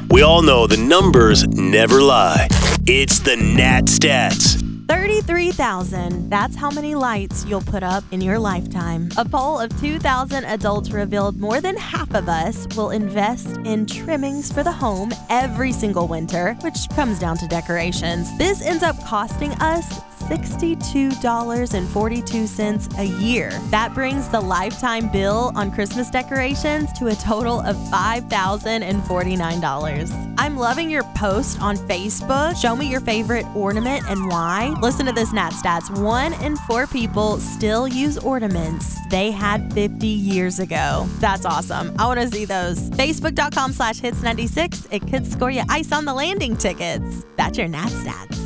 We all know the numbers never lie. It's the Nat Stats. 33,000. That's how many lights you'll put up in your lifetime. A poll of 2,000 adults revealed more than half of us will invest in trimmings for the home every single winter, which comes down to decorations. This ends up costing us $62.42 a year. That brings the lifetime bill on Christmas decorations to a total of $5,049. I'm loving your post on Facebook. Show me your favorite ornament and why. Listen to this, Nat Stats. 1 in 4 people still use ornaments they had 50 years ago. That's awesome. I want to see those. Facebook.com/hits96. It could score you ice on the landing tickets. That's your Nat Stats.